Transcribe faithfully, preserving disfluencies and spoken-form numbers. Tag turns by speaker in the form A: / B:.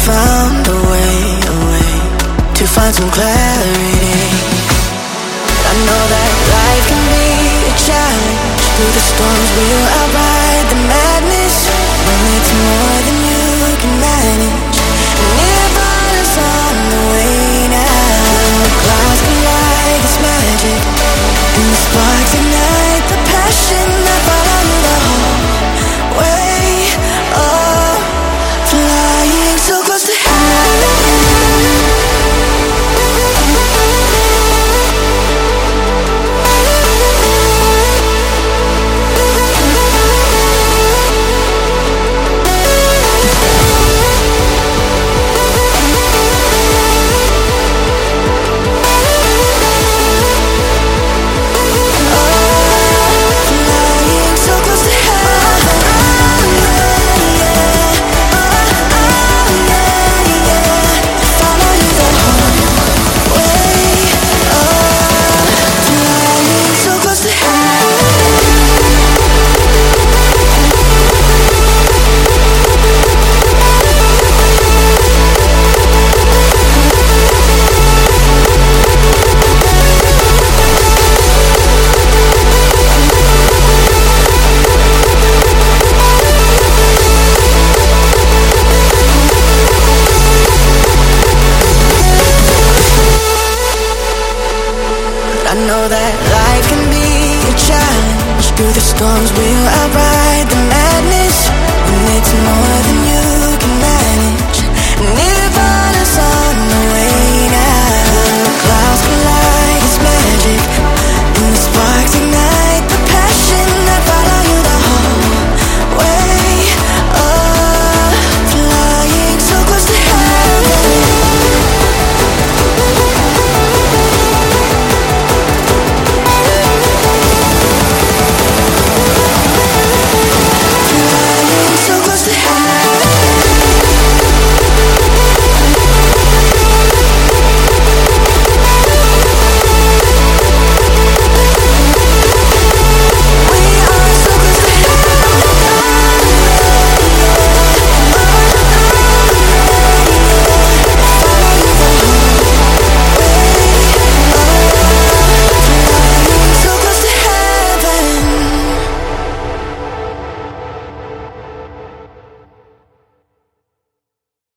A: found a way, a way to find some clarity. I know that life can be a challenge. Through the storms we'll outride the madness. When it's more than you can manage, Nirvana's on the way now. The clouds collide, it's magic, and the sparks ignite the passion that follow you the whole way. Oh, flying so close to heaven. I know that life can be a challenge. Through the storms we